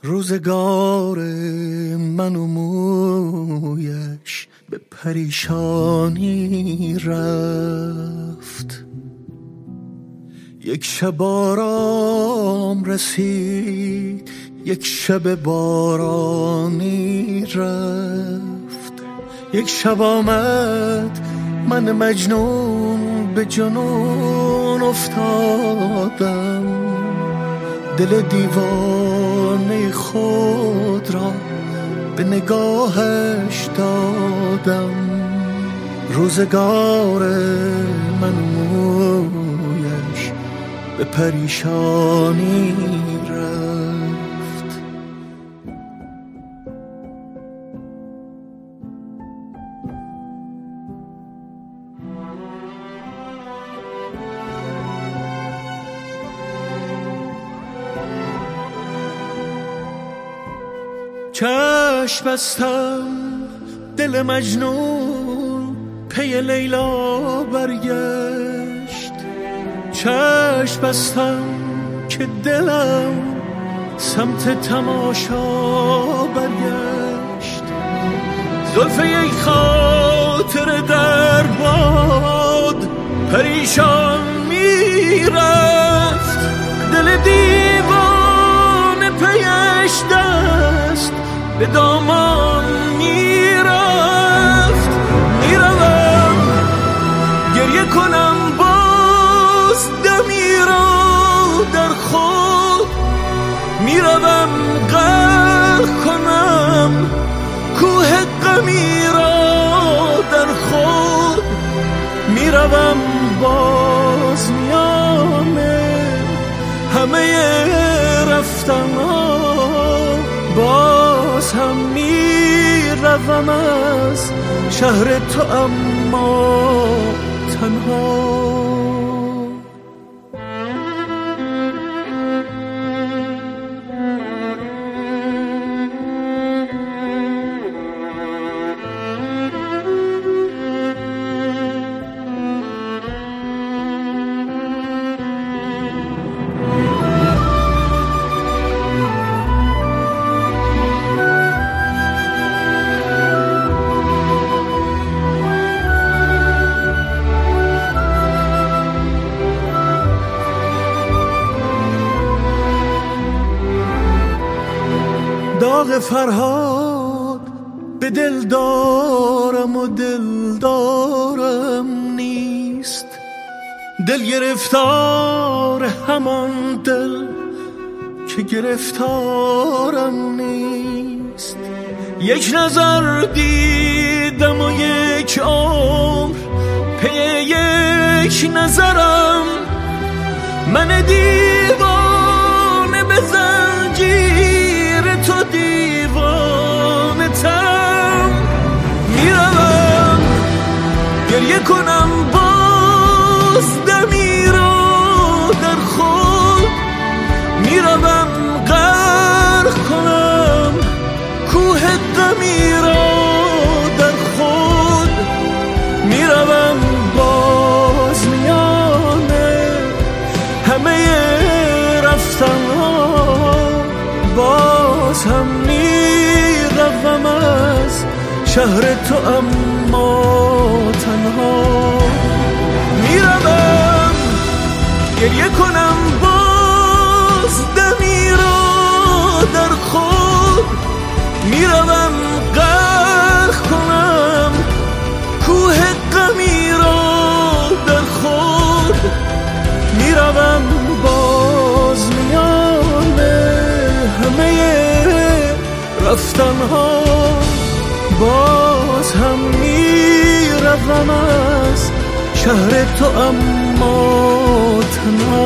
روزگار من و مویش به پریشانی رفت. یک شب آرام رسید، یک شب بارانی رفت. یک شب آمد من مجنون به جنون افتادم، دل دیوانه خود را به نگاهش دادم. روزگار من و مویش به پریشانی رفت. چشم بستم دل مجنون پی لیلا برگشت. چشم بستم که دلم سمت تماشا برگشت. زلف یک خاطر در باد پریشان میرفت. دل دیوانه پیش دست به دامان میرفت. میروم گریه کنم باز دمی را در خود، میروم غرق کنم کوه غمی را در خود. میروم باز میان همه رفتن‌ها، باز هم میروم از شهر تو اما تنها. داغ فرهاد به دل دارم و دل دارم نیست. دل گرفتار همان دل که گرفتارم نیست. یک نظر دیدم و یک عمر پی یک نظرم. من دیوانه به زنجیر تو دیوانه تم. میروم گریه کنم باز دمی را در خود. میروم غرق کنم کوه غمی را در خود. میروم باز میان همه رفتن‌ها، باز هم میروم از شهر تو اما تنها. میروم گریه کنم باز دمی را در خود. میروم غرق کنم کوه غمی را در خود. میروم باز میان همه رفتن‌ها، باز هم میروم از شهر تو اما تنها.